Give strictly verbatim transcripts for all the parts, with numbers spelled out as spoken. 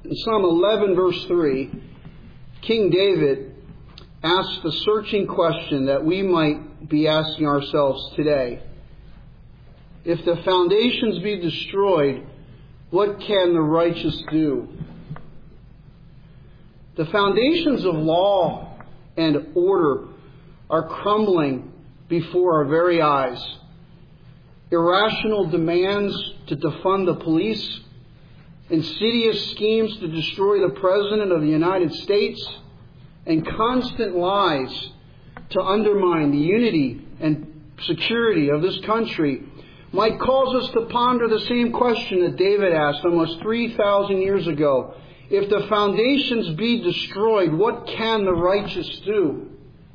In Psalm eleven, verse three, King David asked the searching question that we might be asking ourselves today. If the foundations be destroyed, what can the righteous do? The foundations of law and order are crumbling before our very eyes. Irrational demands to defund the police, insidious schemes to destroy the President of the United States, and constant lies to undermine the unity and security of this country might cause us to ponder the same question that David asked almost three thousand years ago. If the foundations be destroyed, what can the righteous do?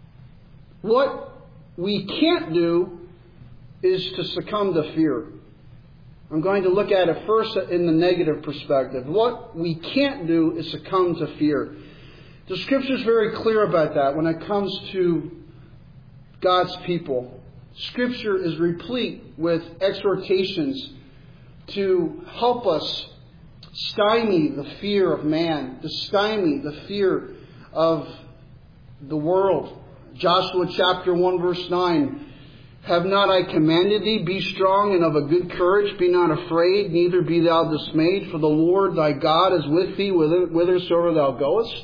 What we can't do is to succumb to fear. I'm going to look at it first in the negative perspective. What we can't do is succumb to fear. The Scripture is very clear about that when it comes to God's people. Scripture is replete with exhortations to help us stymie the fear of man, to stymie the fear of the world. Joshua chapter one, verse nine. Have not I commanded thee, be strong and of a good courage, be not afraid, neither be thou dismayed, for the Lord thy God is with thee whithersoever thou goest.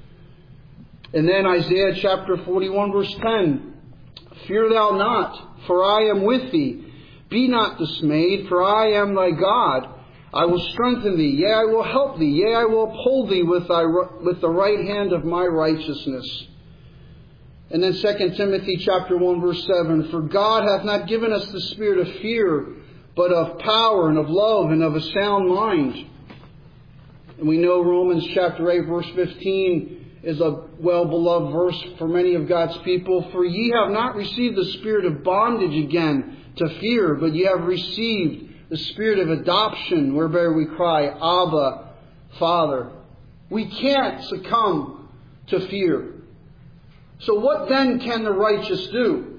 And then Isaiah chapter forty-one, verse ten. Fear thou not, for I am with thee. Be not dismayed, for I am thy God. I will strengthen thee, yea, I will help thee, yea, I will uphold thee with thy with the right hand of my righteousness. And then Second Timothy chapter one, verse seven. For God hath not given us the spirit of fear, but of power and of love and of a sound mind. And we know Romans chapter eight, verse fifteen is a well-beloved verse for many of God's people. For ye have not received the spirit of bondage again to fear, but ye have received the spirit of adoption, whereby we cry, Abba, Father. We can't succumb to fear. So what then can the righteous do?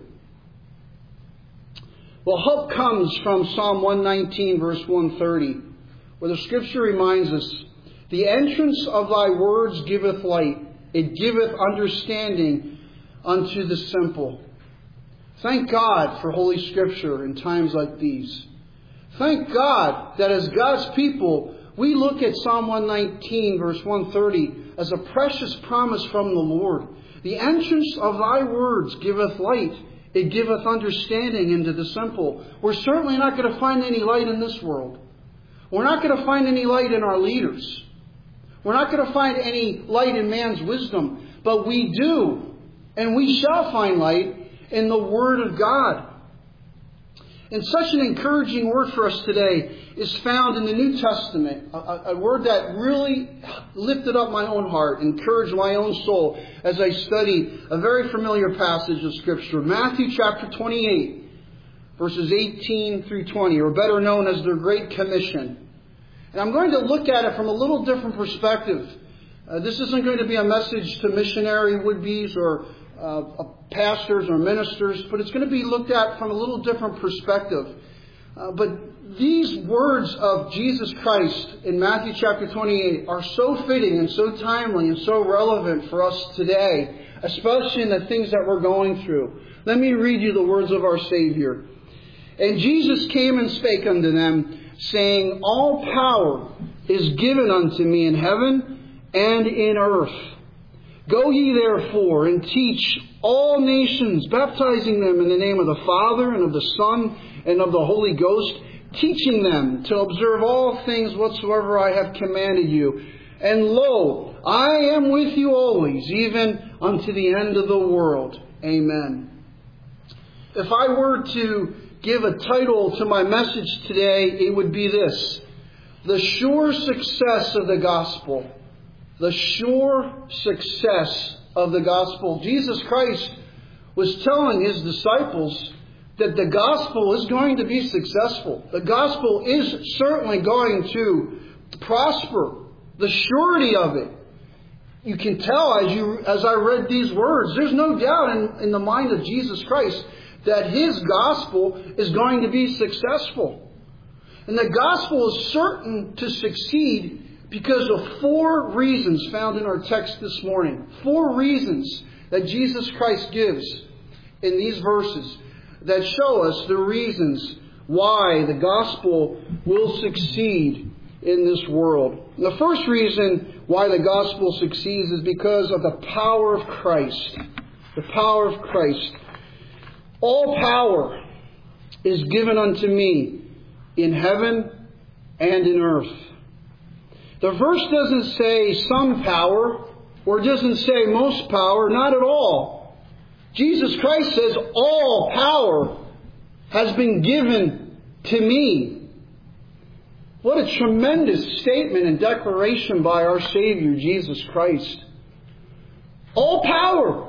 Well, hope comes from Psalm one nineteen, verse one thirty, where the Scripture reminds us, the entrance of thy words giveth light, it giveth understanding unto the simple. Thank God for Holy Scripture in times like these. Thank God that as God's people, we look at Psalm one nineteen, verse one thirty, as a precious promise from the Lord. The entrance of thy words giveth light, it giveth understanding unto the simple. We're certainly not going to find any light in this world. We're not going to find any light in our leaders. We're not going to find any light in man's wisdom. But we do, and we shall find light in the Word of God. And such an encouraging word for us today is found in the New Testament. A, a word that really lifted up my own heart, encouraged my own soul as I studied a very familiar passage of Scripture. Matthew chapter twenty-eight, verses eighteen through twenty, or better known as the Great Commission. And I'm going to look at it from a little different perspective. Uh, this isn't going to be a message to missionary would-bes or uh, pastors or ministers, but it's going to be looked at from a little different perspective. Uh, but these words of Jesus Christ in Matthew chapter twenty-eight are so fitting and so timely and so relevant for us today, especially in the things that we're going through. Let me read you the words of our Savior. And Jesus came and spake unto them, saying, all power is given unto me in heaven and in earth. Go ye therefore and teach all nations, baptizing them in the name of the Father and of the Son and of the Holy Ghost, teaching them to observe all things whatsoever I have commanded you. And lo, I am with you always, even unto the end of the world. Amen. If I were to give a title to my message today, it would be this: the sure success of the gospel. The sure success of the gospel. Jesus Christ was telling His disciples that the gospel is going to be successful. The gospel is certainly going to prosper. The surety of it. You can tell as you as I read these words, there's no doubt in, in the mind of Jesus Christ that His gospel is going to be successful. And the gospel is certain to succeed Because of four reasons found in our text this morning. Four reasons that Jesus Christ gives in these verses that show us the reasons why the gospel will succeed in this world. The first reason why the gospel succeeds is because of the power of Christ. The power of Christ. All power is given unto me in heaven and in earth. The verse doesn't say some power, or doesn't say most power, not at all. Jesus Christ says all power has been given to me. What a tremendous statement and declaration by our Savior, Jesus Christ. All power.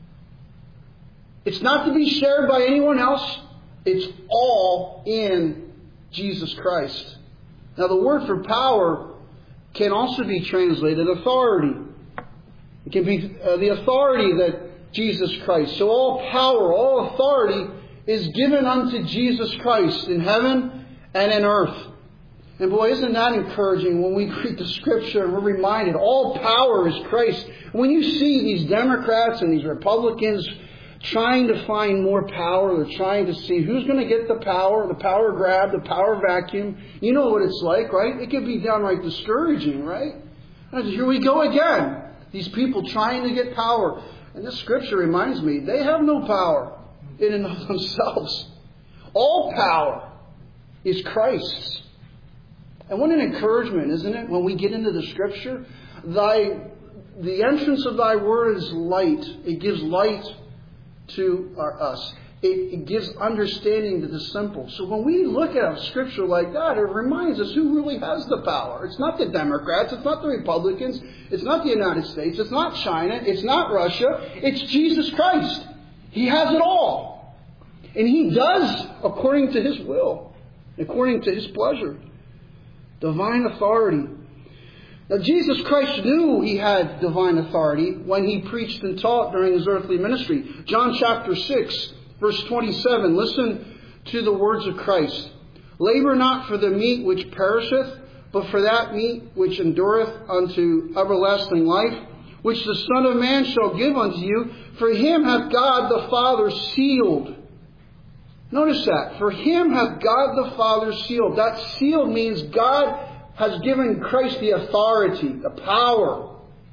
It's not to be shared by anyone else. It's all in Jesus Christ. Now the word for power can also be translated authority. It can be uh, the authority that Jesus Christ. So all power, all authority is given unto Jesus Christ in heaven and in earth. And boy, isn't that encouraging when we read the Scripture and we're reminded all power is Christ. When you see these Democrats and these Republicans trying to find more power, they're trying to see who's going to get the power, the power grab, the power vacuum. You know what it's like, right? It can be downright discouraging, right? And here we go again. These people trying to get power. And this Scripture reminds me, they have no power in and of themselves. All power is Christ's. And what an encouragement, isn't it, when we get into the Scripture? Thy, the entrance of Thy word is light. It gives light to our, us. It, it gives understanding to the simple. So when we look at a Scripture like that, it reminds us who really has the power. It's not the Democrats. It's not the Republicans. It's not the United States. It's not China. It's not Russia. It's Jesus Christ. He has it all. And He does according to His will, according to His pleasure. Divine authority. Now, Jesus Christ knew He had divine authority when He preached and taught during His earthly ministry. John chapter six, verse twenty-seven. Listen to the words of Christ. Labor not for the meat which perisheth, but for that meat which endureth unto everlasting life, which the Son of Man shall give unto you. For Him hath God the Father sealed. Notice that. For Him hath God the Father sealed. That sealed means God has given Christ the authority, the power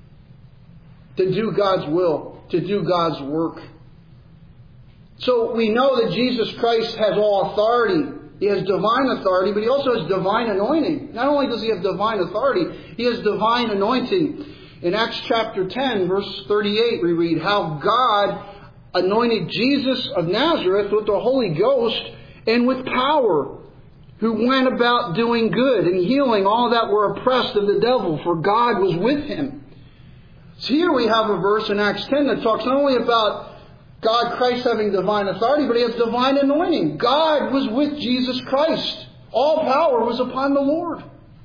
to do God's will, to do God's work. So we know that Jesus Christ has all authority. He has divine authority, but He also has divine anointing. Not only does He have divine authority, He has divine anointing. In Acts chapter ten, verse thirty-eight, we read how God anointed Jesus of Nazareth with the Holy Ghost and with power, who went about doing good and healing all that were oppressed of the devil, for God was with Him. So here we have a verse in Acts ten that talks not only about God, Christ having divine authority, but He has divine anointing. God was with Jesus Christ. All power was upon the Lord.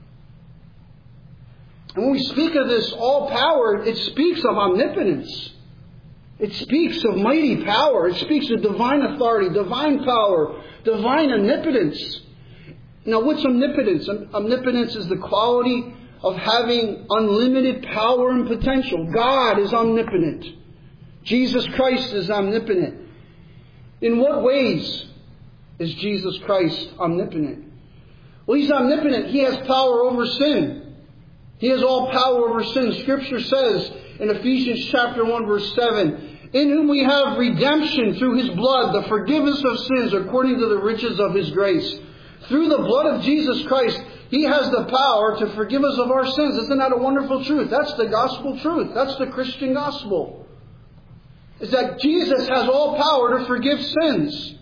And when we speak of this all power, it speaks of omnipotence. It speaks of mighty power. It speaks of divine authority, divine power, divine omnipotence. Now, what's omnipotence? Omnipotence is the quality of having unlimited power and potential. God is omnipotent. Jesus Christ is omnipotent. In what ways is Jesus Christ omnipotent? Well, He's omnipotent. He has power over sin. He has all power over sin. Scripture says in Ephesians chapter one, verse seven, in whom we have redemption through His blood, the forgiveness of sins according to the riches of His grace. Through the blood of Jesus Christ, He has the power to forgive us of our sins. Isn't that a wonderful truth? That's the gospel truth. That's the Christian gospel. Is that Jesus has all power to forgive sins.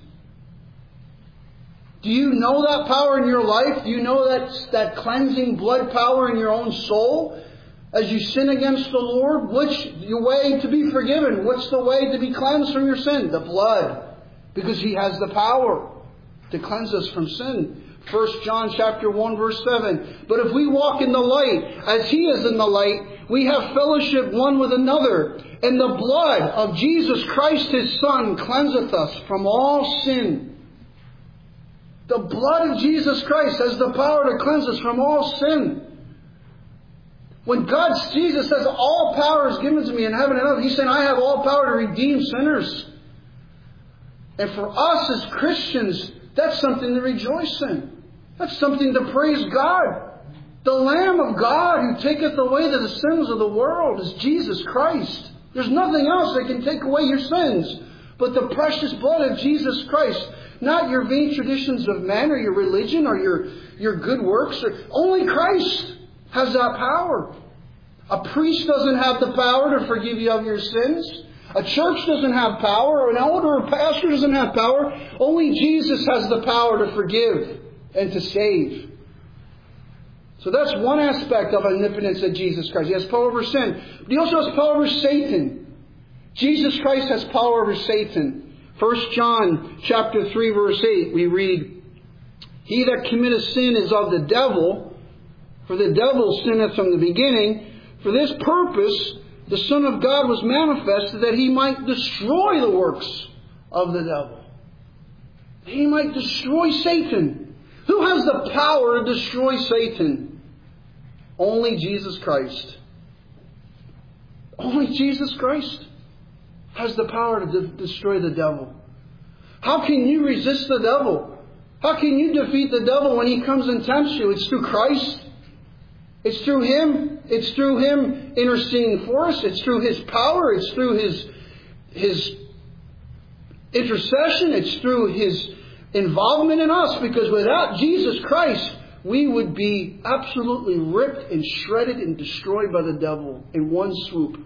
Do you know that power in your life? Do you know that, that cleansing blood power in your own soul? As you sin against the Lord, what's your way to be forgiven? What's the way to be cleansed from your sin? The blood. Because He has the power to cleanse us from sin. First John chapter one, verse seven. But if we walk in the light, as He is in the light, we have fellowship one with another. And the blood of Jesus Christ His Son cleanseth us from all sin. The blood of Jesus Christ has the power to cleanse us from all sin. When God, Jesus says, all power is given to me in heaven and earth, He's saying, I have all power to redeem sinners. And for us as Christians, that's something to rejoice in. That's something to praise God. The Lamb of God who taketh away the sins of the world is Jesus Christ. There's nothing else that can take away your sins but the precious blood of Jesus Christ. Not your vain traditions of men or your religion or your, your good works. Only Christ has that power. A priest doesn't have the power to forgive you of your sins. A church doesn't have power. Or an elder or a pastor doesn't have power. Only Jesus has the power to forgive and to save. So that's one aspect of omnipotence of Jesus Christ. He has power over sin. But He also has power over Satan. Jesus Christ has power over Satan. First John chapter three verse eight, we read, He that committeth sin is of the devil, for the devil sinneth from the beginning. For this purpose the Son of God was manifested, that He might destroy the works of the devil. That He might destroy Satan. Who has the power to destroy Satan? Only Jesus Christ. Only Jesus Christ has the power to de- destroy the devil. How can you resist the devil? How can you defeat the devil when he comes and tempts you? It's through Christ. It's through Him. It's through Him interceding for us. It's through His power. It's through His, His intercession. It's through His involvement in us. Because without Jesus Christ, we would be absolutely ripped and shredded and destroyed by the devil in one swoop.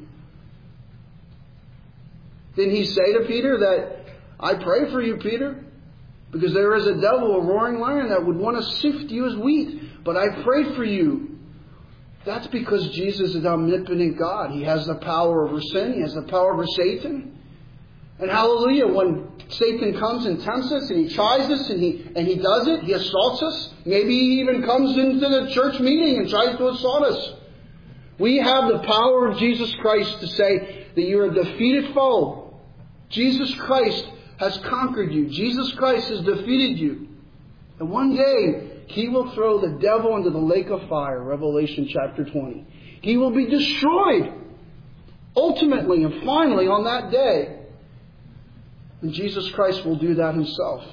Didn't He say to Peter that, I pray for you, Peter, because there is a devil, a roaring lion, that would want to sift you as wheat. But I pray for you. That's because Jesus is an omnipotent God. He has the power over sin. He has the power over Satan. And hallelujah, when Satan comes and tempts us and he tries us and he and he does it, he assaults us. Maybe he even comes into the church meeting and tries to assault us. We have the power of Jesus Christ to say that you're a defeated foe. Jesus Christ has conquered you. Jesus Christ has defeated you. And one day, He will throw the devil into the lake of fire, Revelation chapter twenty. He will be destroyed, ultimately and finally on that day. And Jesus Christ will do that Himself.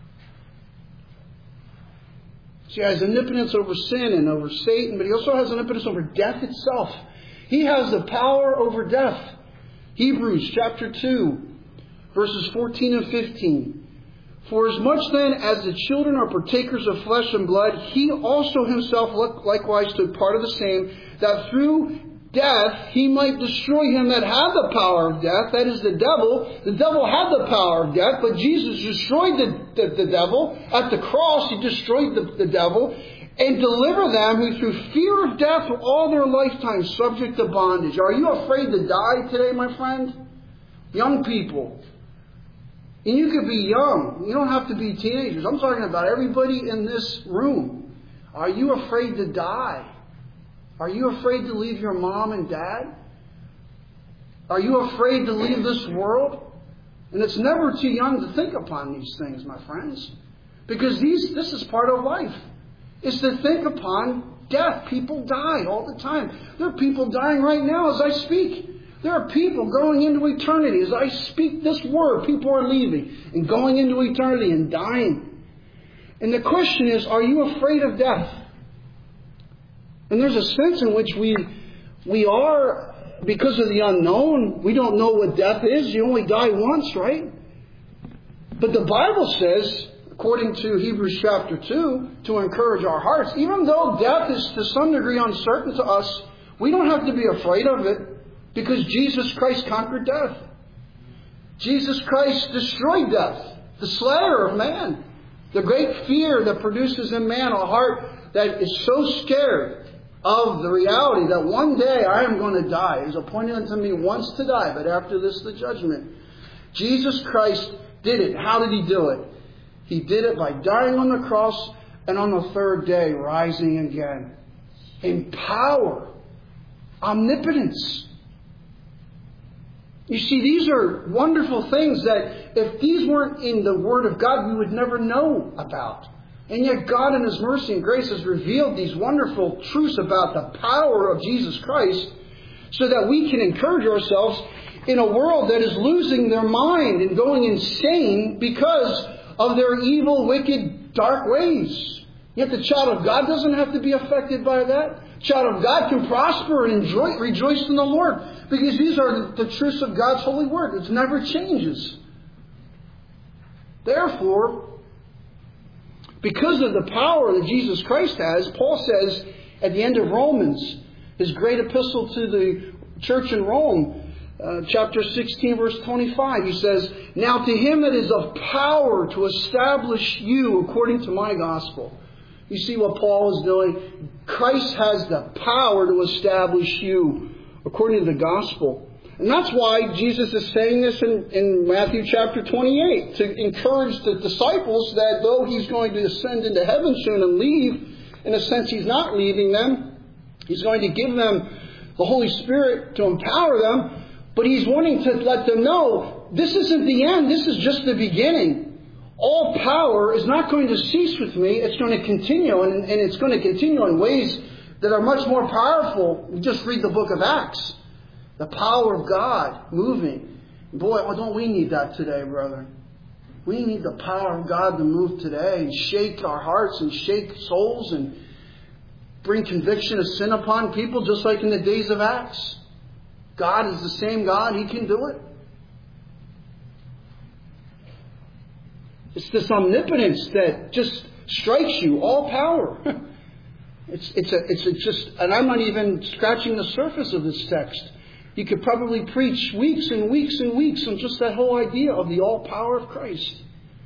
So He has omnipotence over sin and over Satan, but He also has omnipotence over death itself. He has the power over death. Hebrews chapter two, verses fourteen and fifteen. For as much then as the children are partakers of flesh and blood, He also Himself likewise took part of the same, that through death He might destroy him that had the power of death, that is the devil. The devil had the power of death, but Jesus destroyed the, the, the devil. At the cross, He destroyed the, the devil and delivered them who through fear of death were all their lifetime subject to bondage. Are you afraid to die today, my friend? Young people. And you could be young. You don't have to be teenagers. I'm talking about everybody in this room. Are you afraid to die? Are you afraid to leave your mom and dad? Are you afraid to leave this world? And it's never too young to think upon these things, my friends. Because these, this is part of life. It's to think upon death. People die all the time. There are people dying right now as I speak. There are people going into eternity. As I speak this word, people are leaving and going into eternity and dying. And the question is, are you afraid of death? And there's a sense in which we we are, because of the unknown. We don't know what death is. You only die once, right? But the Bible says, according to Hebrews chapter two, to encourage our hearts, even though death is to some degree uncertain to us, we don't have to be afraid of it. Because Jesus Christ conquered death. Jesus Christ destroyed death. The slayer of man. The great fear that produces in man a heart that is so scared of the reality that one day I am going to die. It was appointed unto me once to die, but after this the judgment. Jesus Christ did it. How did He do it? He did it by dying on the cross and on the third day rising again. In power. Omnipotence. You see, these are wonderful things that if these weren't in the Word of God, we would never know about. And yet God in His mercy and grace has revealed these wonderful truths about the power of Jesus Christ so that we can encourage ourselves in a world that is losing their mind and going insane because of their evil, wicked, dark ways. Yet the child of God doesn't have to be affected by that. Child of God can prosper and enjoy, rejoice in the Lord because these are the, the truths of God's holy word. It never changes. Therefore, because of the power that Jesus Christ has, Paul says at the end of Romans, his great epistle to the church in Rome, uh, chapter sixteen, verse twenty-five, he says, "Now to Him that is of power to establish you according to my gospel." You see what Paul is doing? Christ has the power to establish you according to the gospel. And that's why Jesus is saying this in, in Matthew chapter twenty-eight, to encourage the disciples that though He's going to ascend into heaven soon and leave, in a sense He's not leaving them. He's going to give them the Holy Spirit to empower them. But He's wanting to let them know this isn't the end. This is just the beginning. All power is not going to cease with me. It's going to continue. And, and it's going to continue in ways that are much more powerful. Just read the book of Acts. The power of God moving. Boy, don't we need that today, brother? We need the power of God to move today and shake our hearts and shake souls and bring conviction of sin upon people just like in the days of Acts. God is the same God. He can do it. It's this omnipotence that just strikes you. All power. It's, it's, a, it's a just, and I'm not even scratching the surface of this text. You could probably preach weeks and weeks and weeks on just that whole idea of the all power of Christ.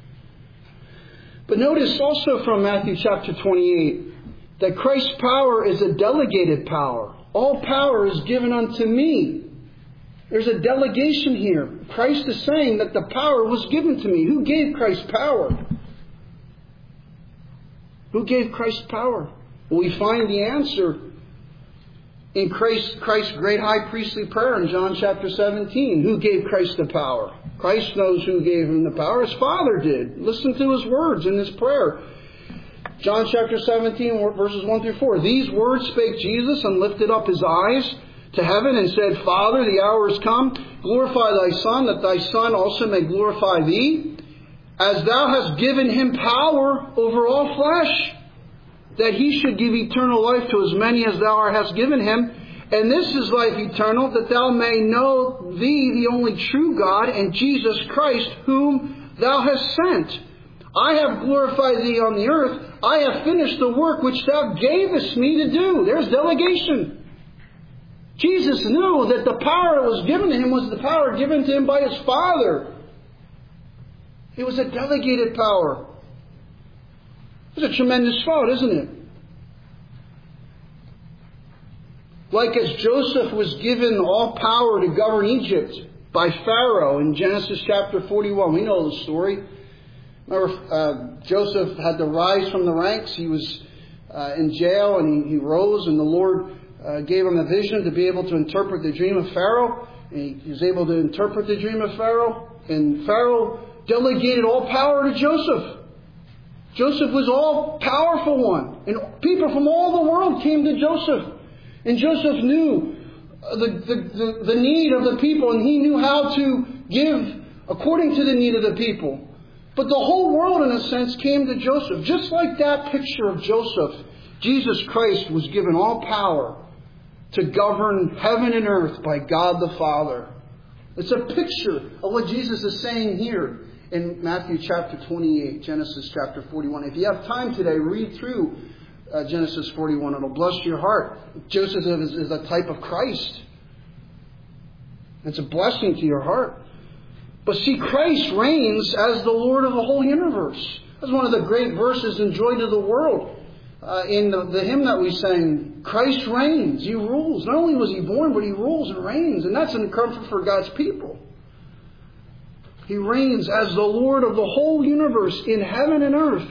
But notice also from Matthew chapter twenty-eight that Christ's power is a delegated power. All power is given unto me. There's a delegation here. Christ is saying that the power was given to me. Who gave Christ power? Who gave Christ power? Well, we find the answer in Christ, Christ's great high priestly prayer in John chapter seventeen. Who gave Christ the power? Christ knows who gave Him the power. His Father did. Listen to His words in His prayer. John chapter seventeen, verses one through four. "These words spake Jesus, and lifted up His eyes to heaven, and said, Father, the hour is come. Glorify Thy Son, that Thy Son also may glorify Thee, as Thou hast given Him power over all flesh, that He should give eternal life to as many as Thou hast given Him. And this is life eternal, that thou may know Thee, the only true God, and Jesus Christ, whom Thou hast sent. I have glorified Thee on the earth. I have finished the work which Thou gavest me to do." There's delegation. Jesus knew that the power that was given to Him was the power given to Him by His Father. It was a delegated power. It's a tremendous thought, isn't it? Like as Joseph was given all power to govern Egypt by Pharaoh in Genesis chapter forty-one. We know the story. Remember, uh, Joseph had to rise from the ranks. He was uh, in jail and he, he rose, and the Lord uh, gave him a vision to be able to interpret the dream of Pharaoh. And he was able to interpret the dream of Pharaoh. And Pharaoh delegated all power to Joseph. Joseph was all powerful one. And people from all the world came to Joseph. And Joseph knew the, the, the, the need of the people, and he knew how to give according to the need of the people. But the whole world, in a sense, came to Joseph. Just like that picture of Joseph, Jesus Christ was given all power to govern heaven and earth by God the Father. It's a picture of what Jesus is saying here in Matthew chapter twenty-eight, Genesis chapter forty-one. If you have time today, read through uh, Genesis forty-one. It'll bless your heart. Joseph is, is a type of Christ. It's a blessing to your heart. But see, Christ reigns as the Lord of the whole universe. That's one of the great verses in Joy to the World. Uh, in the, the hymn that we sang, Christ reigns. He rules. Not only was He born, but He rules and reigns. And that's an comfort for God's people. He reigns as the Lord of the whole universe in heaven and earth.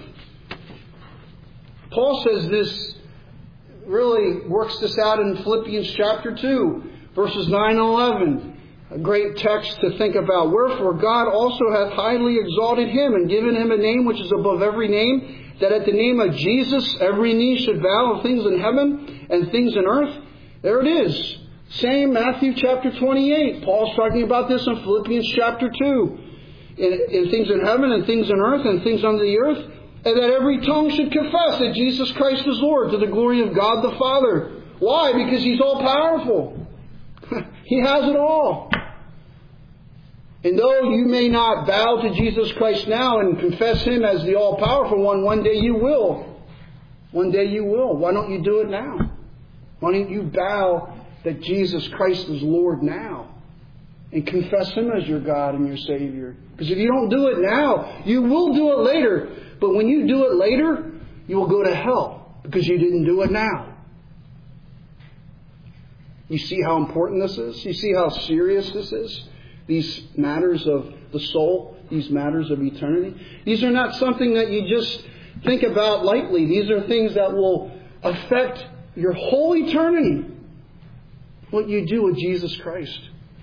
Paul says this, really works this out in Philippians chapter two, verses nine and eleven. A great text to think about. "Wherefore God also hath highly exalted Him, and given Him a name which is above every name, that at the name of Jesus every knee should bow of things in heaven and things in earth? There it is. Same Matthew chapter twenty-eight. Paul's talking about this in Philippians chapter two. In, in things in heaven and things in earth and things under the earth. And that every tongue should confess that Jesus Christ is Lord to the glory of God the Father. Why? Because He's all powerful. He has it all. And though you may not bow to Jesus Christ now and confess Him as the all-powerful one, one day you will. One day you will. Why don't you do it now? Why don't you bow that Jesus Christ is Lord now? And confess Him as your God and your Savior. Because if you don't do it now, you will do it later. But when you do it later, you will go to hell. Because you didn't do it now. You see how important this is? You see how serious this is? These matters of the soul, these matters of eternity. These are not something that you just think about lightly. These are things that will affect your whole eternity. What you do with Jesus Christ.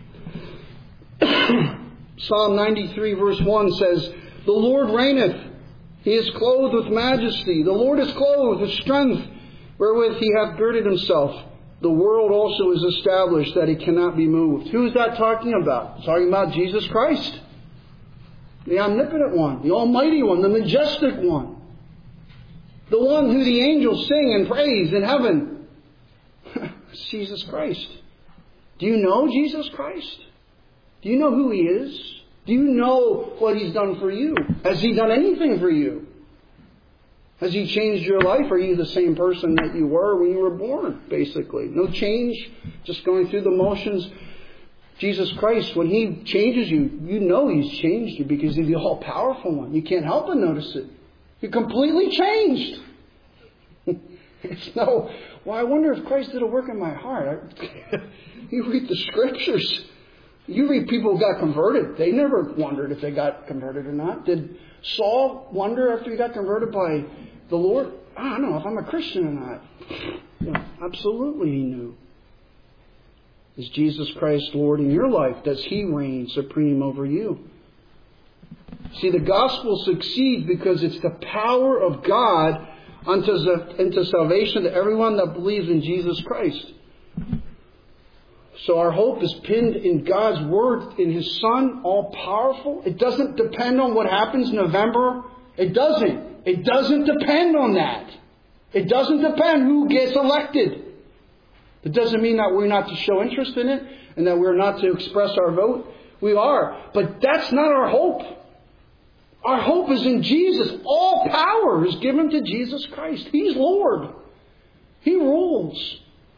Psalm ninety-three verse one says, "The Lord reigneth. He is clothed with majesty. The Lord is clothed with strength, wherewith He hath girded Himself. The world also is established that He cannot be moved." Who is that talking about? It's talking about Jesus Christ. The omnipotent one, the almighty one, the majestic one. The one who the angels sing and praise in heaven. It's Jesus Christ. Do you know Jesus Christ? Do you know who He is? Do you know what He's done for you? Has He done anything for you? Has He changed your life? Are you the same person that you were when you were born, basically? No change, just going through the motions. Jesus Christ, when He changes you, you know He's changed you because He's the all-powerful one. You can't help but notice it. You're completely changed. It's no, well, I wonder if Christ did a work in my heart. You read the Scriptures. You read people who got converted. They never wondered if they got converted or not. Did Saul wonder after he got converted by the Lord? I don't know if I'm a Christian or not. No, absolutely he knew. Is Jesus Christ Lord in your life? Does He reign supreme over you? See, the gospel succeeds because it's the power of God unto, unto salvation to everyone that believes in Jesus Christ. So our hope is pinned in God's Word, in His Son, all-powerful. It doesn't depend on what happens in November. It doesn't. It doesn't depend on that. It doesn't depend who gets elected. It doesn't mean that we're not to show interest in it and that we're not to express our vote. We are. But that's not our hope. Our hope is in Jesus. All power is given to Jesus Christ. He's Lord. He rules.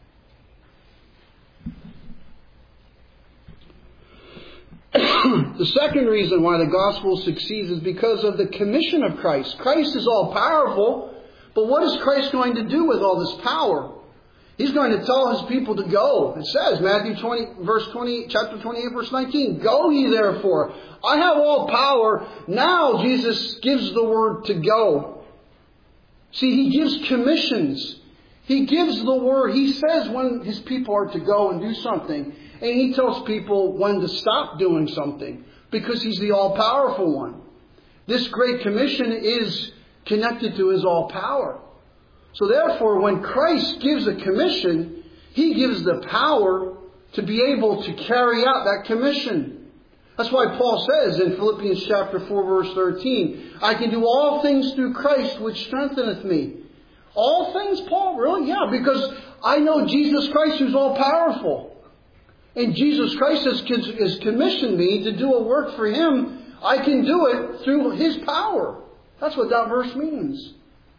The second reason why the gospel succeeds is because of the commission of Christ. Christ is all powerful, but what is Christ going to do with all this power? He's going to tell His people to go. It says, Matthew twenty, verse twenty, chapter twenty-eight, verse nineteen, "Go ye therefore. I have all power." Now Jesus gives the word to go. See, He gives commissions. He gives the word. He says when His people are to go and do something. And He tells people when to stop doing something. Because He's the all-powerful one. This Great Commission is connected to His all-power. So therefore, when Christ gives a commission, He gives the power to be able to carry out that commission. That's why Paul says in Philippians chapter four, verse thirteen, "I can do all things through Christ which strengtheneth me." All things, Paul? Really? Yeah, because I know Jesus Christ who's all-powerful. And Jesus Christ has, has commissioned me to do a work for Him. I can do it through His power. That's what that verse means.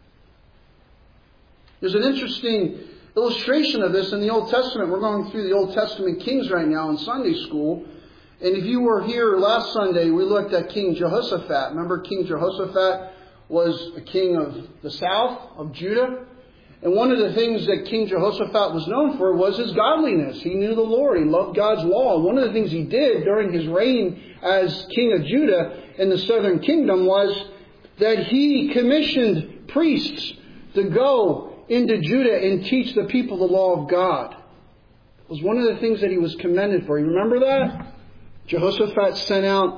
There's an interesting illustration of this in the Old Testament. We're going through the Old Testament kings right now in Sunday school. And if you were here last Sunday, we looked at King Jehoshaphat. Remember, King Jehoshaphat was a king of the south, of Judah. And one of the things that King Jehoshaphat was known for was his godliness. He knew the Lord. He loved God's law. And one of the things he did during his reign as king of Judah in the southern kingdom was that he commissioned priests to go into Judah and teach the people the law of God. It was one of the things that he was commended for. You remember that? Jehoshaphat sent out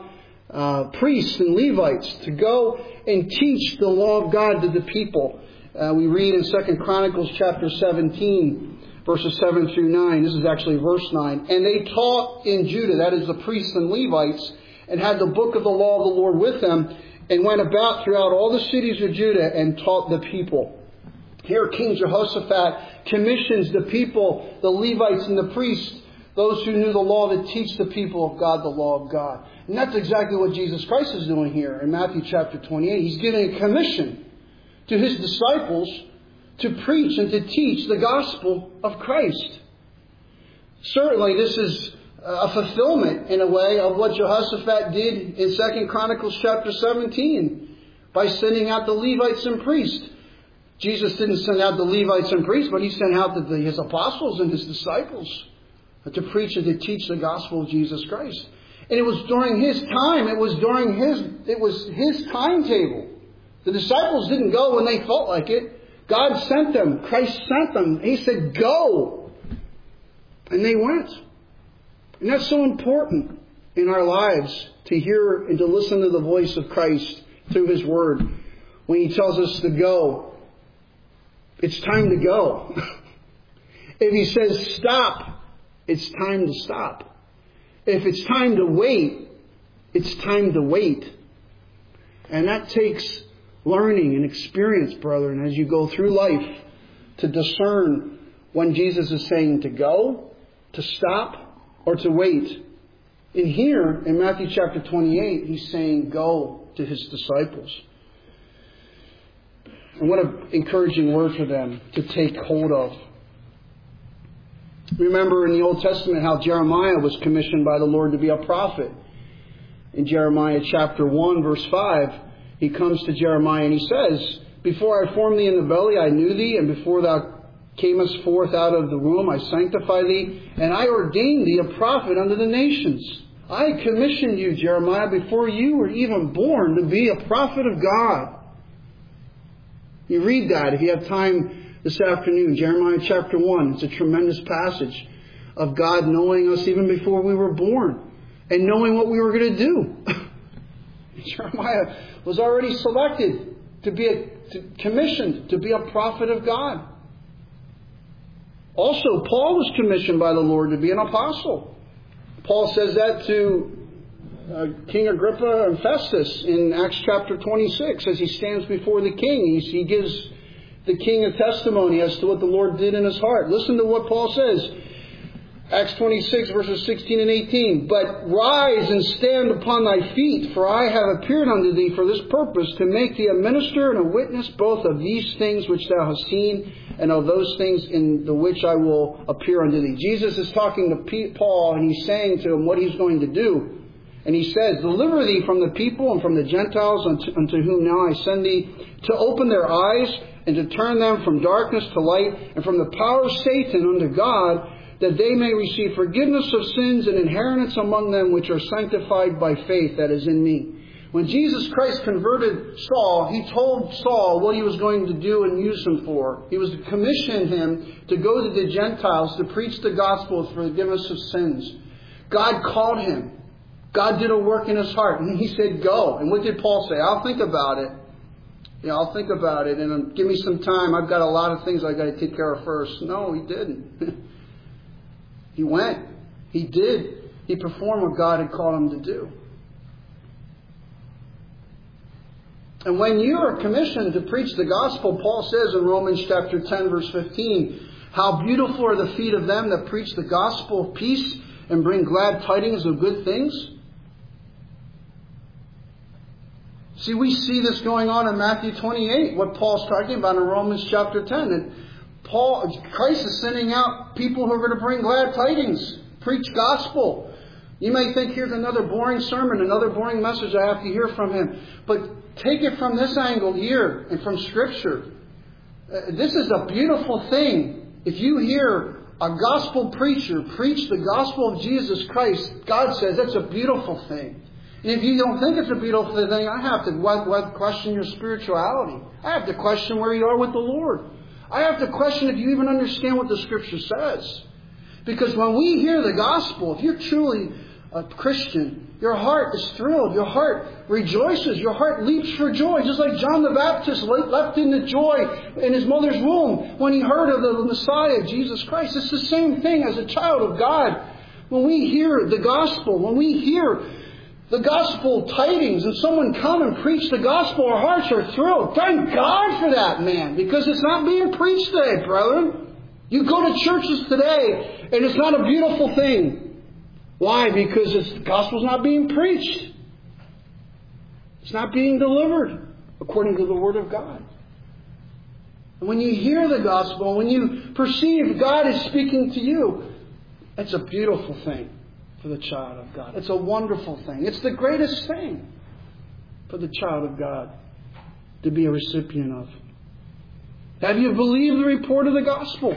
uh, priests and Levites to go and teach the law of God to the people. Uh, we read in Second Chronicles chapter seventeen, verses seven through nine. This is actually verse nine. And they taught in Judah, that is the priests and Levites, and had the book of the law of the Lord with them, and went about throughout all the cities of Judah and taught the people. Here King Jehoshaphat commissions the people, the Levites and the priests, those who knew the law, to teach the people of God the law of God. And that's exactly what Jesus Christ is doing here in Matthew chapter twenty-eight. He's giving a commission to His disciples to preach and to teach the gospel of Christ. Certainly this is a fulfillment, in a way, of what Jehoshaphat did in Second Chronicles chapter seventeen by sending out the Levites and priests. Jesus didn't send out the Levites and priests, but He sent out the, His apostles and His disciples to preach and to teach the gospel of Jesus Christ. And it was during His time, it was during His, it was His timetable. The disciples didn't go when they felt like it. God sent them. Christ sent them. He said, go. And they went. And that's so important in our lives, to hear and to listen to the voice of Christ through His Word. When He tells us to go, it's time to go. If He says stop, it's time to stop. If it's time to wait, it's time to wait. And that takes learning and experience, brethren, as you go through life, to discern when Jesus is saying to go, to stop, or to wait. And here, in Matthew chapter twenty-eight, He's saying go to His disciples. And what an encouraging word for them to take hold of. Remember in the Old Testament how Jeremiah was commissioned by the Lord to be a prophet. In Jeremiah chapter one, verse five, He comes to Jeremiah and He says, before I formed thee in the belly, I knew thee, and before thou camest forth out of the womb, I sanctify thee, and I ordained thee a prophet unto the nations. I commissioned you, Jeremiah, before you were even born, to be a prophet of God. You read that if you have time this afternoon, Jeremiah chapter one. It's a tremendous passage of God knowing us even before we were born and knowing what we were going to do. Jeremiah was already selected to be a, to, commissioned to be a prophet of God. Also, Paul was commissioned by the Lord to be an apostle. Paul says that to uh, King Agrippa and Festus in Acts chapter twenty-six as he stands before the king. He, he gives the king a testimony as to what the Lord did in his heart. Listen to what Paul says. Acts twenty-six, verses sixteen and eighteen. But rise and stand upon thy feet, for I have appeared unto thee for this purpose, to make thee a minister and a witness both of these things which thou hast seen, and of those things in the which I will appear unto thee. Jesus is talking to Paul, and He's saying to him what He's going to do. And He says, deliver thee from the people and from the Gentiles unto, unto whom now I send thee, to open their eyes and to turn them from darkness to light, and from the power of Satan unto God, that they may receive forgiveness of sins and inheritance among them which are sanctified by faith that is in me. When Jesus Christ converted Saul, He told Saul what He was going to do and use him for. He was to commission him to go to the Gentiles to preach the gospel of forgiveness of sins. God called him. God did a work in his heart. And He said, go. And what did Paul say? I'll think about it. Yeah, I'll think about it. And give me some time. I've got a lot of things I've got to take care of first. No, he didn't. He went. He did. He performed what God had called him to do. And when you are commissioned to preach the gospel, Paul says in Romans chapter ten, verse fifteen, how beautiful are the feet of them that preach the gospel of peace and bring glad tidings of good things. See, we see this going on in Matthew twenty-eight, what Paul's talking about in Romans chapter ten. And Paul, Christ is sending out people who are going to bring glad tidings, preach gospel. You may think, here's another boring sermon, another boring message I have to hear from him. But take it from this angle here and from Scripture. Uh, this is a beautiful thing. If you hear a gospel preacher preach the gospel of Jesus Christ, God says that's a beautiful thing. And if you don't think it's a beautiful thing, I have to what, what, question your spirituality. I have to question where you are with the Lord. I have to question if you even understand what the Scripture says. Because when we hear the gospel, if you're truly a Christian, your heart is thrilled. Your heart rejoices. Your heart leaps for joy. Just like John the Baptist leapt into joy in his mother's womb when he heard of the Messiah, Jesus Christ. It's the same thing as a child of God. When we hear the gospel, when we hear the gospel tidings and someone come and preach the gospel, our hearts are thrilled. Thank God for that, man, because it's not being preached today, brethren. You go to churches today and it's not a beautiful thing. Why? Because it's, the gospel's not being preached. It's not being delivered according to the Word of God. And when you hear the gospel, when you perceive God is speaking to you, it's a beautiful thing for the child of God. It's a wonderful thing. It's the greatest thing for the child of God to be a recipient of. Have you believed the report of the gospel?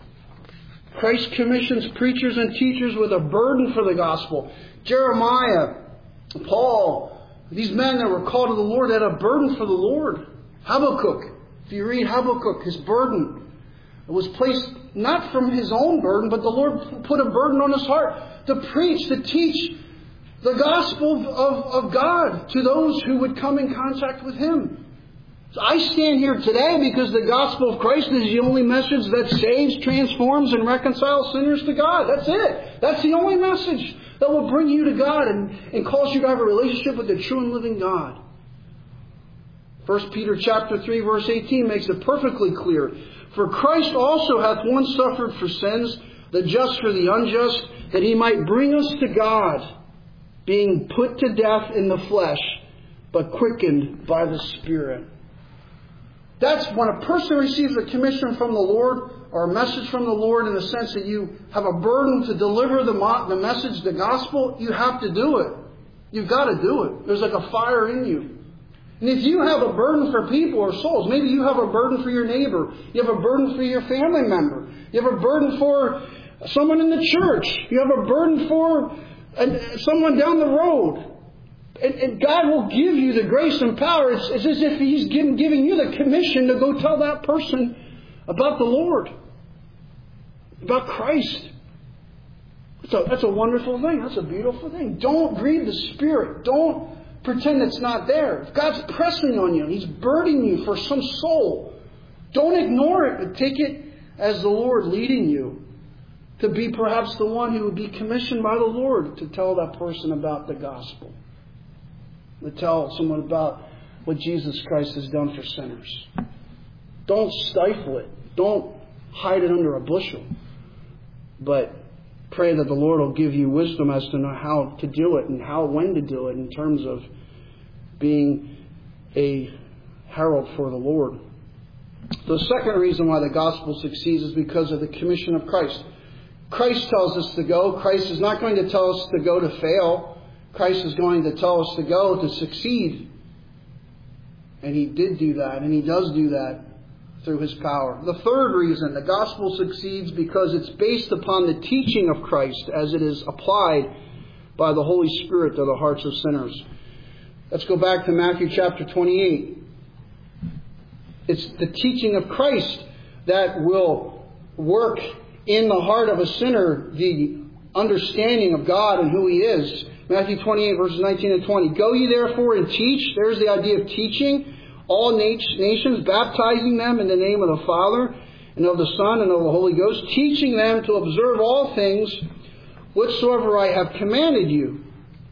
Christ commissions preachers and teachers with a burden for the gospel. Jeremiah, Paul, these men that were called to the Lord had a burden for the Lord. Habakkuk, if you read Habakkuk, his burden was placed not from his own burden, but the Lord put a burden on his heart to preach, to teach the gospel of, of, of God to those who would come in contact with Him. So I stand here today because the gospel of Christ is the only message that saves, transforms, and reconciles sinners to God. That's it. That's the only message that will bring you to God and, and cause you to have a relationship with the true and living God. First Peter chapter three, verse eighteen makes it perfectly clear. For Christ also hath once suffered for sins, the just for the unjust, that He might bring us to God, being put to death in the flesh, but quickened by the Spirit. That's when a person receives a commission from the Lord or a message from the Lord in the sense that you have a burden to deliver the, mo- the message, the gospel, you have to do it. You've got to do it. There's like a fire in you. And if you have a burden for people or souls, maybe you have a burden for your neighbor. You have a burden for your family member. You have a burden for someone in the church. You have a burden for uh, someone down the road. And, and God will give you the grace and power. It's, it's as if He's giving, giving you the commission to go tell that person about the Lord, about Christ. That's a, that's a wonderful thing. That's a beautiful thing. Don't grieve the Spirit. Don't pretend it's not there. If God's pressing on you, He's burdening you for some soul, don't ignore it, but take it as the Lord leading you to be perhaps the one who would be commissioned by the Lord to tell that person about the gospel. To tell someone about what Jesus Christ has done for sinners. Don't stifle it. Don't hide it under a bushel. But pray that the Lord will give you wisdom as to know how to do it and how when to do it in terms of being a herald for the Lord. The second reason why the gospel succeeds is because of the commission of Christ. Christ tells us to go. Christ is not going to tell us to go to fail. Christ is going to tell us to go to succeed. And He did do that, and He does do that through His power. The third reason the gospel succeeds because it's based upon the teaching of Christ as it is applied by the Holy Spirit to the hearts of sinners. Let's go back to Matthew chapter twenty-eight. It's the teaching of Christ that will work in the heart of a sinner the understanding of God and who He is. Matthew twenty-eight, verses nineteen and twenty. Go ye therefore and teach. There's the idea of teaching all nations, baptizing them in the name of the Father and of the Son and of the Holy Ghost, teaching them to observe all things whatsoever I have commanded you.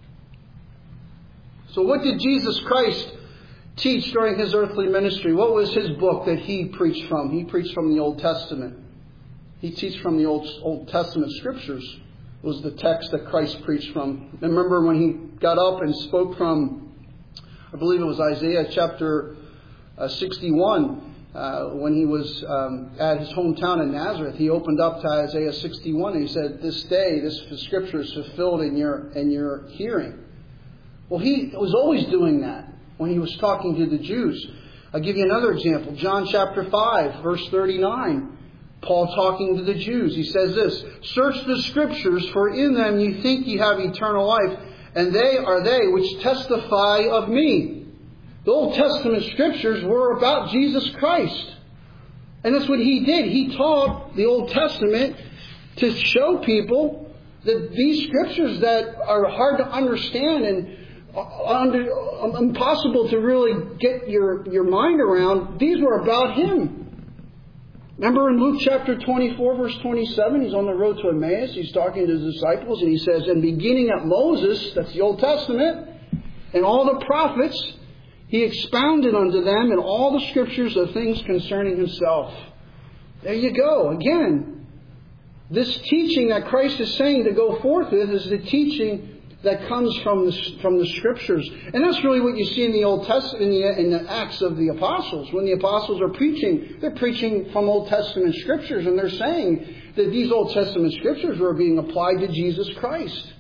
So what did Jesus Christ teach during His earthly ministry? What was His book that He preached from? He preached from the Old Testament. He teached from the Old, Old Testament Scriptures. Was the text that Christ preached from. Remember when He got up and spoke from, I believe it was Isaiah chapter uh, sixty-one, uh, when He was um, at His hometown in Nazareth. He opened up to Isaiah sixty-one and He said, this day, this scripture is fulfilled in your, in your hearing. Well, He was always doing that when He was talking to the Jews. I'll give you another example. John chapter five, verse thirty-nine. Paul talking to the Jews. He says this, search the Scriptures, for in them you think ye have eternal life, and they are they which testify of me. The Old Testament Scriptures were about Jesus Christ. And that's what He did. He taught the Old Testament to show people That these scriptures that are hard to understand and under, impossible to really get your, your mind around, these were about Him. Remember in Luke chapter twenty-four, verse twenty-seven, He's on the road to Emmaus. He's talking to His disciples, and He says, and beginning at Moses, that's the Old Testament, and all the prophets, He expounded unto them in all the scriptures of things concerning Himself. There you go. Again, this teaching that Christ is saying to go forth with is the teaching that comes from the, from the Scriptures. And that's really what you see in the Old Testament, in the, in the Acts of the Apostles. When the Apostles are preaching, they're preaching from Old Testament Scriptures, and they're saying that these Old Testament Scriptures were being applied to Jesus Christ.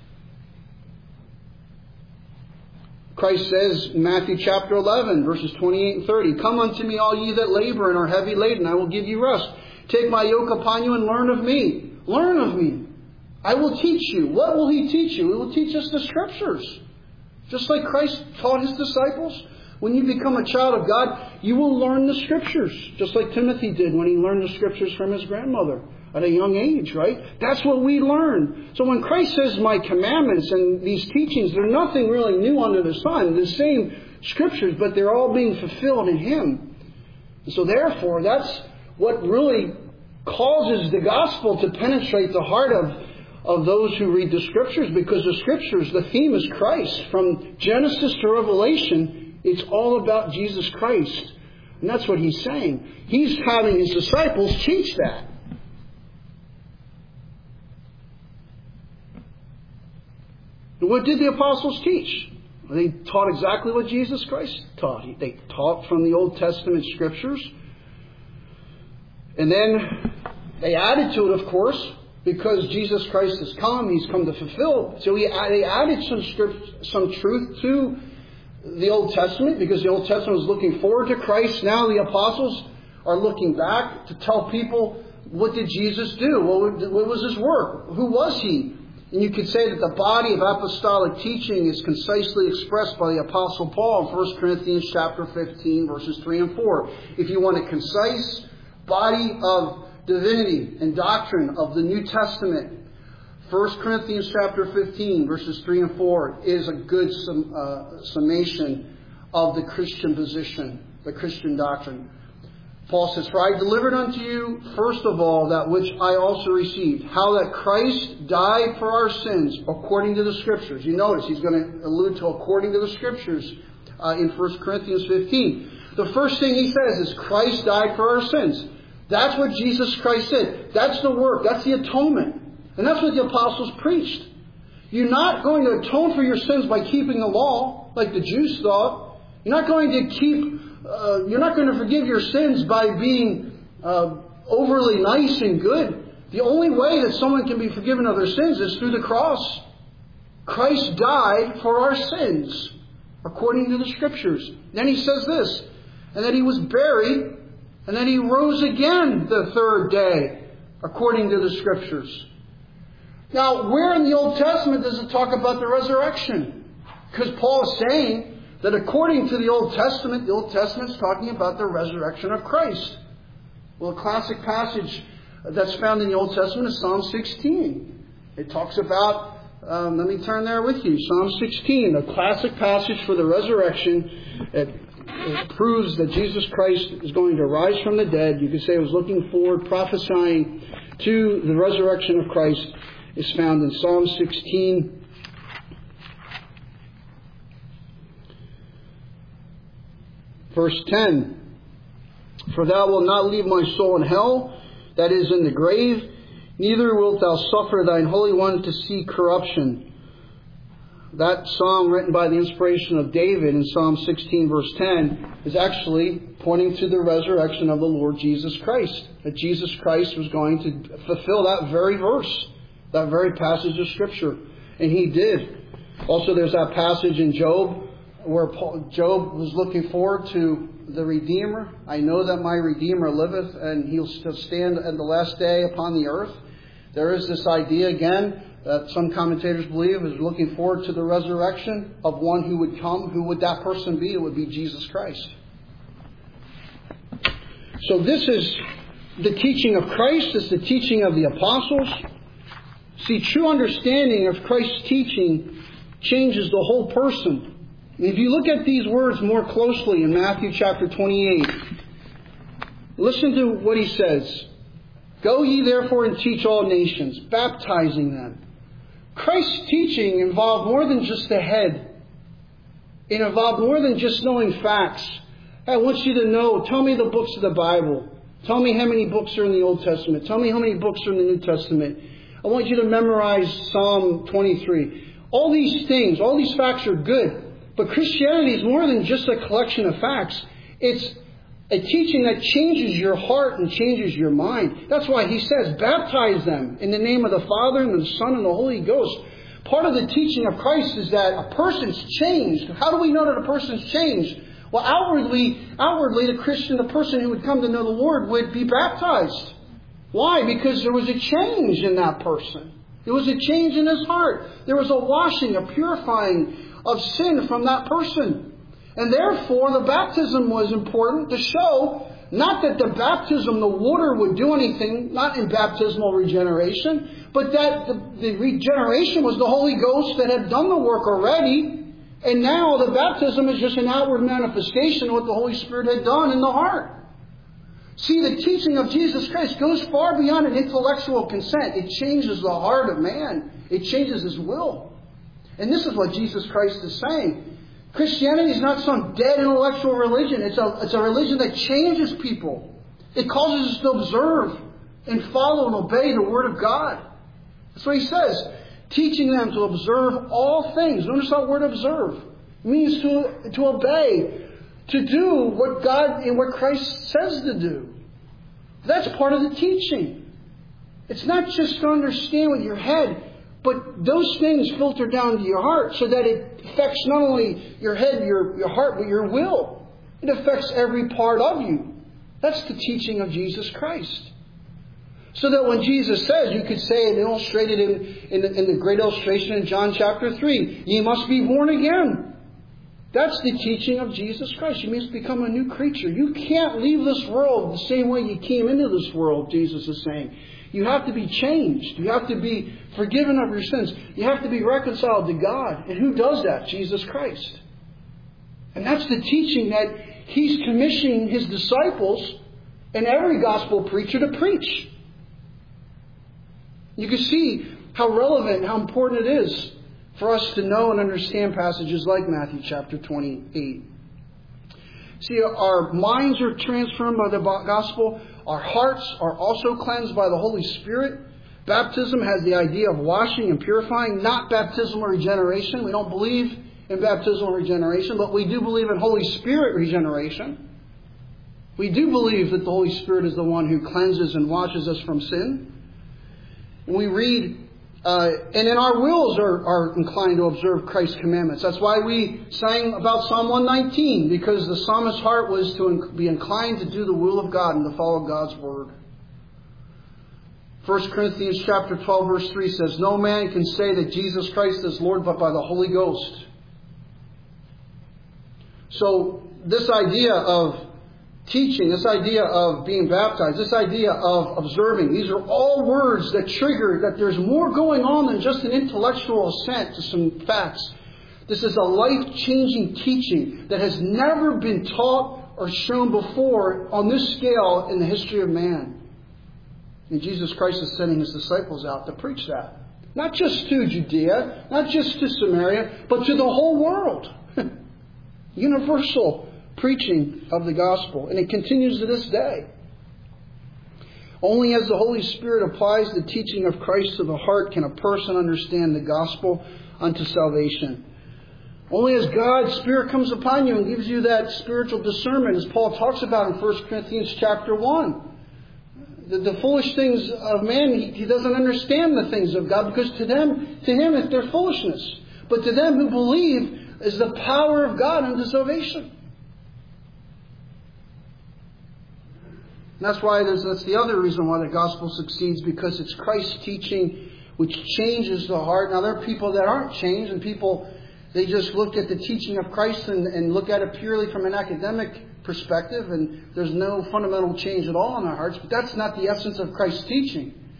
Christ says in Matthew chapter eleven, verses twenty-eight and thirty, come unto me, all ye that labor and are heavy laden, I will give you rest. Take my yoke upon you and learn of me. Learn of me. I will teach you. What will He teach you? He will teach us the Scriptures. Just like Christ taught His disciples. When you become a child of God, you will learn the Scriptures. Just like Timothy did when he learned the Scriptures from his grandmother at a young age, right? That's what we learn. So when Christ says my commandments and these teachings, they're nothing really new under the sun. They're the same Scriptures, but they're all being fulfilled in Him. And so therefore, that's what really causes the gospel to penetrate the heart of of those who read the Scriptures, because the Scriptures, the theme is Christ. From Genesis to Revelation, it's all about Jesus Christ. And that's what He's saying. He's having His disciples teach that. What did the apostles teach? They taught exactly what Jesus Christ taught. They taught from the Old Testament Scriptures. And then they added to it, of course, because Jesus Christ has come, He's come to fulfill. So he, they added some script, some truth to the Old Testament, because the Old Testament was looking forward to Christ. Now the apostles are looking back to tell people, what did Jesus do? What, what was His work? Who was He? And you could say that the body of apostolic teaching is concisely expressed by the Apostle Paul in First Corinthians chapter fifteen, verses three and four. If you want a concise body of divinity and doctrine of the New Testament, First Corinthians chapter fifteen, verses three and four is a good sum, uh, summation of the Christian position, the Christian doctrine. Paul says, for I delivered unto you, first of all, that which I also received, how that Christ died for our sins according to the Scriptures. You notice he's going to allude to according to the Scriptures uh, in First Corinthians fifteen. The first thing he says is Christ died for our sins. That's what Jesus Christ said. That's the work. That's the atonement. And that's what the apostles preached. You're not going to atone for your sins by keeping the law, like the Jews thought. You're not going to keep, uh, you're not going to forgive your sins by being uh, overly nice and good. The only way that someone can be forgiven of their sins is through the cross. Christ died for our sins, according to the Scriptures. Then he says this, and that He was buried, and then He rose again the third day, according to the Scriptures. Now, where in the Old Testament does it talk about the resurrection? Because Paul is saying that according to the Old Testament, the Old Testament is talking about the resurrection of Christ. Well, a classic passage that's found in the Old Testament is Psalm sixteen. It talks about, um, let me turn there with you, Psalm sixteen, a classic passage for the resurrection. It, it proves that Jesus Christ is going to rise from the dead. You could say it was looking forward, prophesying to the resurrection of Christ. Is found in Psalm sixteen. Verse ten. For thou wilt not leave my soul in hell, that is in the grave, neither wilt thou suffer thine Holy One to see corruption. That psalm, written by the inspiration of David in Psalm sixteen, verse ten, is actually pointing to the resurrection of the Lord Jesus Christ. That Jesus Christ was going to fulfill that very verse. That very passage of Scripture. And He did. Also, there's that passage in Job where Paul, Job was looking forward to the Redeemer. I know that my Redeemer liveth, and He'll still stand at the last day upon the earth. There is this idea again that some commentators believe is looking forward to the resurrection of one who would come. Who would that person be? It would be Jesus Christ. So this is the teaching of Christ. It's the teaching of the apostles. See, true understanding of Christ's teaching changes the whole person. If you look at these words more closely in Matthew chapter twenty-eight, listen to what he says. Go ye therefore and teach all nations, baptizing them. Christ's teaching involved more than just the head. It involved more than just knowing facts. I want you to know, tell me the books of the Bible. Tell me how many books are in the Old Testament. Tell me how many books are in the New Testament. I want you to memorize Psalm twenty-three. All these things, all these facts are good. But Christianity is more than just a collection of facts. It's a teaching that changes your heart and changes your mind. That's why he says, baptize them in the name of the Father and the Son and the Holy Ghost. Part of the teaching of Christ is that a person's changed. How do we know that a person's changed? Well, outwardly, outwardly, the Christian, the person who would come to know the Lord, would be baptized. Why? Because there was a change in that person. There was a change in his heart. There was a washing, a purifying of sin from that person. And therefore, the baptism was important to show not that the baptism, the water would do anything, not in baptismal regeneration, but that the, the regeneration was the Holy Ghost that had done the work already. And now the baptism is just an outward manifestation of what the Holy Spirit had done in the heart. See, the teaching of Jesus Christ goes far beyond an intellectual consent. It changes the heart of man. It changes his will. And this is what Jesus Christ is saying. Christianity is not some dead intellectual religion. It's a, it's a religion that changes people. It causes us to observe and follow and obey the Word of God. That's what he says. Teaching them to observe all things. Notice that word observe. It means to, to obey. To do what God and what Christ says to do. That's part of the teaching. It's not just to understand with your head, but those things filter down to your heart so that it affects not only your head, your, your heart, but your will. It affects every part of you. That's the teaching of Jesus Christ. So that when Jesus says, you could say and illustrate it in, in, the, in the great illustration in John chapter three, ye must be born again. That's the teaching of Jesus Christ. You must become a new creature. You can't leave this world the same way you came into this world, Jesus is saying. You have to be changed. You have to be forgiven of your sins. You have to be reconciled to God. And who does that? Jesus Christ. And that's the teaching that He's commissioning His disciples and every gospel preacher to preach. You can see how relevant, how important it is for us to know and understand passages like Matthew chapter twenty-eight. See, our minds are transformed by the gospel. Our hearts are also cleansed by the Holy Spirit. Baptism has the idea of washing and purifying, not baptismal regeneration. We don't believe in baptismal regeneration, but we do believe in Holy Spirit regeneration. We do believe that the Holy Spirit is the one who cleanses and washes us from sin. And we read, uh, and in our wills are, are inclined to observe Christ's commandments. That's why we sang about Psalm one nineteen, because the psalmist's heart was to be inclined to do the will of God and to follow God's word. First Corinthians chapter twelve verse three says, no man can say that Jesus Christ is Lord but by the Holy Ghost. So this idea of teaching, this idea of being baptized, this idea of observing, these are all words that trigger that there's more going on than just an intellectual assent to some facts. This is a life-changing teaching that has never been taught or shown before on this scale in the history of man. And Jesus Christ is sending His disciples out to preach that. Not just to Judea, not just to Samaria, but to the whole world. Universal preaching of the gospel. And it continues to this day. Only as the Holy Spirit applies the teaching of Christ to the heart can a person understand the gospel unto salvation. Only as God's Spirit comes upon you and gives you that spiritual discernment, as Paul talks about in First Corinthians chapter one. The, the foolish things of man, he, he doesn't understand the things of God, because to them, to him, it's their foolishness. But to them who believe is the power of God unto salvation. And that's why there's, that's the other reason why the gospel succeeds, because it's Christ's teaching which changes the heart. Now there are people that aren't changed, and people, they just look at the teaching of Christ and, and look at it purely from an academic perspective, and there's no fundamental change at all in their hearts. But that's not the essence of Christ's teaching.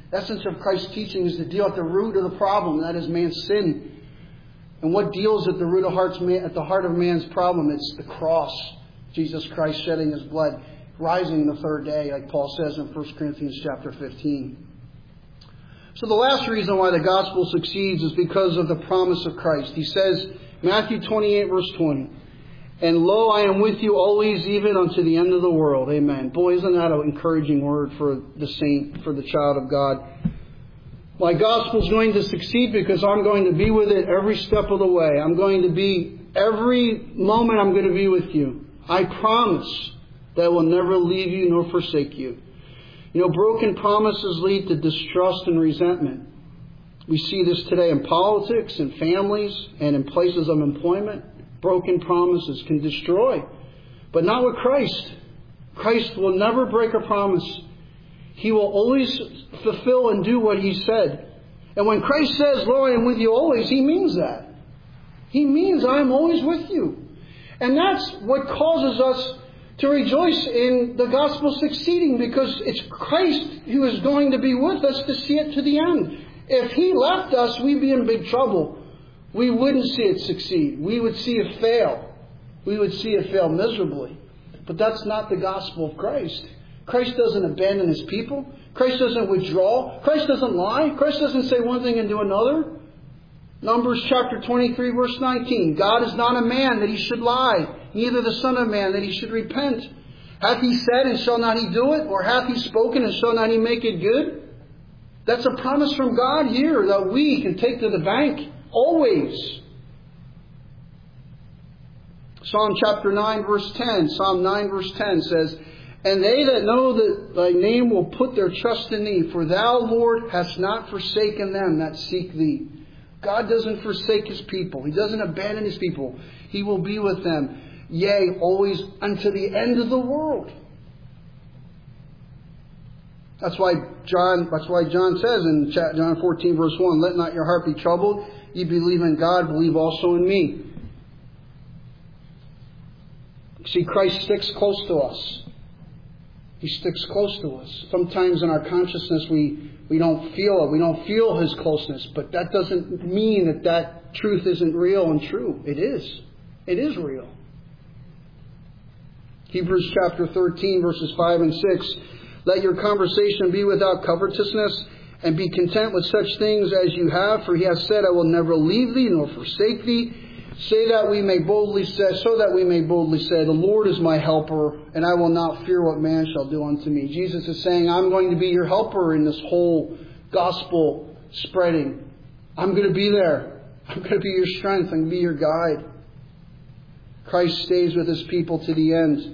The essence of Christ's teaching is to deal at the root of the problem, that is man's sin. And what deals at the root of heart's at the heart of man's problem? It's the cross. Jesus Christ shedding His blood, rising the third day, like Paul says in First Corinthians chapter fifteen. So the last reason why the gospel succeeds is because of the promise of Christ. He says, Matthew twenty-eight, verse twenty, "And lo, I am with you always, even unto the end of the world." Amen. Boy, isn't that an encouraging word for the saint, for the child of God. My gospel is going to succeed because I'm going to be with it every step of the way. I'm going to be, every moment I'm going to be with you. I promise that I will never leave you nor forsake you. You know, broken promises lead to distrust and resentment. We see this today in politics, in families, and in places of employment. Broken promises can destroy, but not with Christ. Christ will never break a promise. He will always fulfill and do what He said. And when Christ says, "Lo, I am with you always," He means that. He means I am always with you. And that's what causes us to rejoice in the gospel succeeding, because it's Christ who is going to be with us to see it to the end. If He left us, we'd be in big trouble. We wouldn't see it succeed. We would see it fail. We would see it fail miserably. But that's not the gospel of Christ. Christ doesn't abandon His people. Christ doesn't withdraw. Christ doesn't lie. Christ doesn't say one thing and do another. Numbers chapter twenty-three, verse nineteen. "God is not a man that He should lie, neither the Son of Man that He should repent. Hath He said, and shall not He do it? Or hath He spoken, and shall not He make it good?" That's a promise from God here that we can take to the bank always. Psalm chapter nine, verse ten. Psalm nine, verse ten says, "And they that know that Thy name will put their trust in Thee, for Thou, Lord, hast not forsaken them that seek Thee." God doesn't forsake His people. He doesn't abandon His people. He will be with them, yea, always unto the end of the world. That's why John, that's why John says in John fourteen, verse one, "Let not your heart be troubled. Ye believe in God, believe also in me." See, Christ sticks close to us. He sticks close to us. Sometimes in our consciousness we, we don't feel it. We don't feel His closeness. But that doesn't mean that that truth isn't real and true. It is. It is real. Hebrews chapter thirteen, verses five and six. "Let your conversation be without covetousness, and be content with such things as you have. For He has said, I will never leave thee nor forsake thee. Say that we may boldly say, so that we may boldly say, the Lord is my helper, and I will not fear what man shall do unto me." Jesus is saying, I'm going to be your helper in this whole gospel spreading. I'm going to be there. I'm going to be your strength. I'm going to be your guide. Christ stays with His people to the end.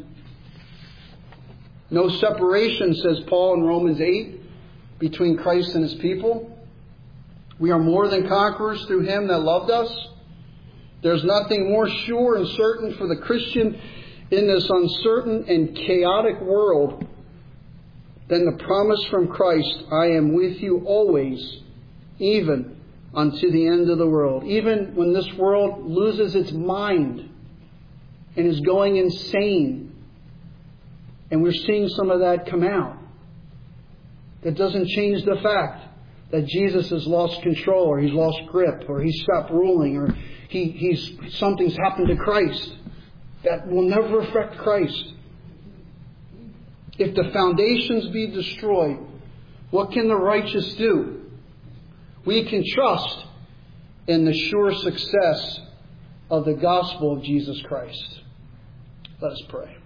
No separation, says Paul in Romans eight, between Christ and His people. We are more than conquerors through Him that loved us. There's nothing more sure and certain for the Christian in this uncertain and chaotic world than the promise from Christ, "I am with you always, even unto the end of the world." Even when this world loses its mind and is going insane, and we're seeing some of that come out, that doesn't change the fact that Jesus has lost control, or He's lost grip, or He's stopped ruling, or he, he's something's happened to Christ. That will never affect Christ. If the foundations be destroyed, what can the righteous do? We can trust in the sure success of the gospel of Jesus Christ. Let us pray.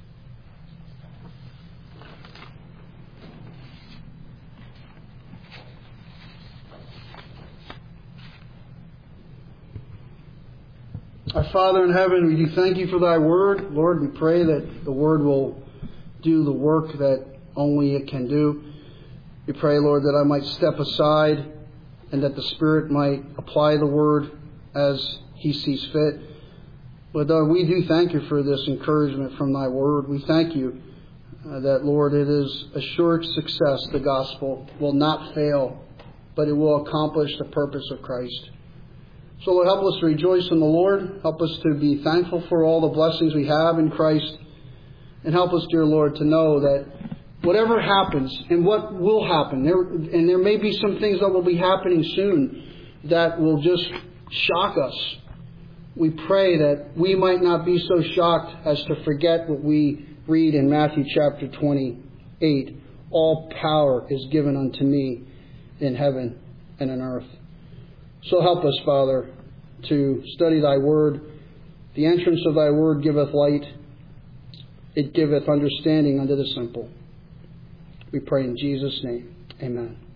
Our Father in heaven, we do thank You for Thy word. Lord, we pray that the word will do the work that only it can do. We pray, Lord, that I might step aside and that the Spirit might apply the word as He sees fit. But Lord, we do thank You for this encouragement from Thy word. We thank You uh, that, Lord, it is assured success. The gospel will not fail, but it will accomplish the purpose of Christ. So Lord, help us to rejoice in the Lord. Help us to be thankful for all the blessings we have in Christ. And help us, dear Lord, to know that whatever happens and what will happen, there, and there may be some things that will be happening soon that will just shock us. We pray that we might not be so shocked as to forget what we read in Matthew chapter twenty-eight. All power is given unto me in heaven and on earth. So help us, Father, to study Thy Word. The entrance of Thy Word giveth light. It giveth understanding unto the simple. We pray in Jesus' name. Amen.